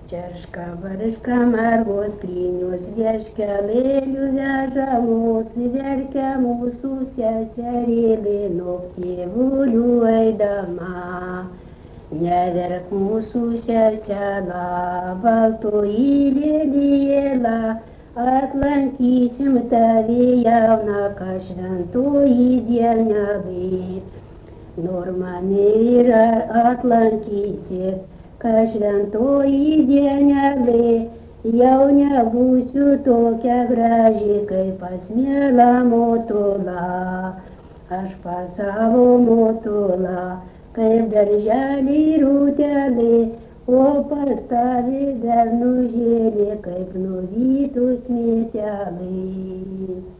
Čerška, varška, margos skrynios, vieškelėlių vežamos, verkia mūsų seserėlė nuo tėvulių eidama. Neverk mūsų sesela, baltoji lėlėla, atlankysim tave jauną, ką šventoji dievnelė. Nor mane ir atlankysi, ką šventoji dienelė, jau nebūsiu tokia graži, kaip pas mielą motulą. Aš pas savo motulą, kaip darželį rūtelė, o pas tave dar nužėlė, kaip nuvytus mėtelė.